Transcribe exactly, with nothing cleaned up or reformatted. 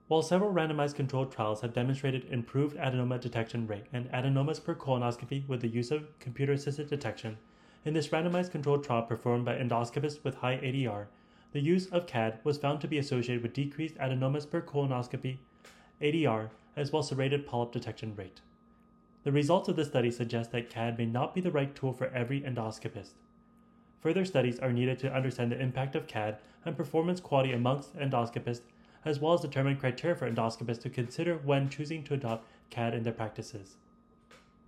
While several randomized controlled trials have demonstrated improved adenoma detection rate and adenomas per colonoscopy with the use of computer-assisted detection, in this randomized controlled trial performed by endoscopists with high A D R, the use of C A D was found to be associated with decreased adenomas per colonoscopy, A D R, as well as serrated polyp detection rate. The results of this study suggest that C A D may not be the right tool for every endoscopist. Further studies are needed to understand the impact of C A D and performance quality amongst endoscopists, as well as determine criteria for endoscopists to consider when choosing to adopt C A D in their practices.